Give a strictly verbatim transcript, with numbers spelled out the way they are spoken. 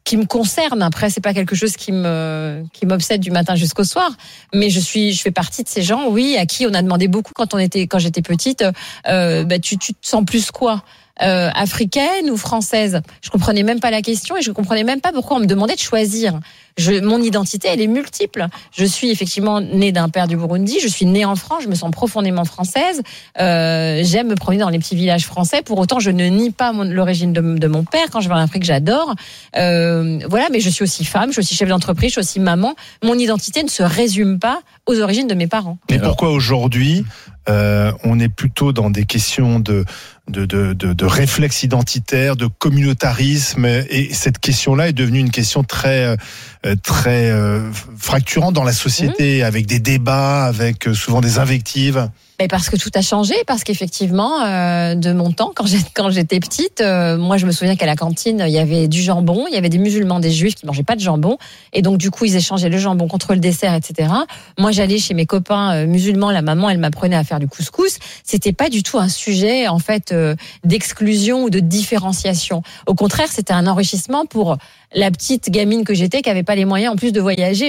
qui me concerne. Après, c'est pas quelque chose qui me qui m'obsède du matin jusqu'au soir, mais je suis je fais partie de ces gens, oui, à qui on a demandé beaucoup quand on était quand j'étais petite. Euh, bah tu tu te sens plus quoi? Euh, africaine ou française? Je comprenais même pas la question et je comprenais même pas pourquoi on me demandait de choisir. Je, mon identité, elle est multiple. Je suis effectivement née d'un père du Burundi. Je suis née en France. Je me sens profondément française. Euh, j'aime me promener dans les petits villages français. Pour autant, je ne nie pas mon, l'origine de, de mon père. Quand je vais en Afrique, j'adore. Euh, voilà, mais je suis aussi femme. Je suis aussi chef d'entreprise. Je suis aussi maman. Mon identité ne se résume pas aux origines de mes parents. Mais pourquoi aujourd'hui euh, on est plutôt dans des questions de De, de, de, de réflexe identitaire, de communautarisme, et cette question-là est devenue une question très, très euh, fracturante dans la société, mmh. avec des débats, avec souvent des invectives. Mais parce que tout a changé, parce qu'effectivement, euh, de mon temps, quand, j'ai, quand j'étais petite, euh, moi je me souviens qu'à la cantine, il y avait du jambon, il y avait des musulmans, des juifs qui mangeaient pas de jambon, et donc du coup ils échangeaient le jambon contre le dessert, et cetera. Moi j'allais chez mes copains euh, musulmans, la maman elle m'apprenait à faire du couscous. C'était pas du tout un sujet en fait euh, d'exclusion ou de différenciation. Au contraire, c'était un enrichissement pour la petite gamine que j'étais, qui avait pas les moyens en plus de voyager.